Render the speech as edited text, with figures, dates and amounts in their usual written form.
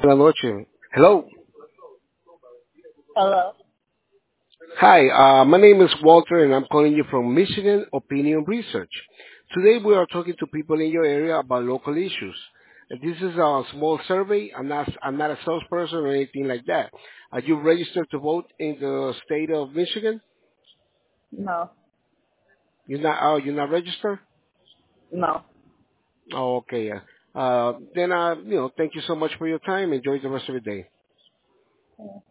Buenas noches. Hello. Hello. Hi, my name is Walter and I'm calling you from Michigan Opinion Research. Today we are talking to people in your area about local issues. This is a small survey. I'm not a salesperson or anything like that. Are you registered to vote in the state of Michigan? No. You're not registered? No. Oh, okay. Then, thank you so much for your time. Enjoy the rest of your day.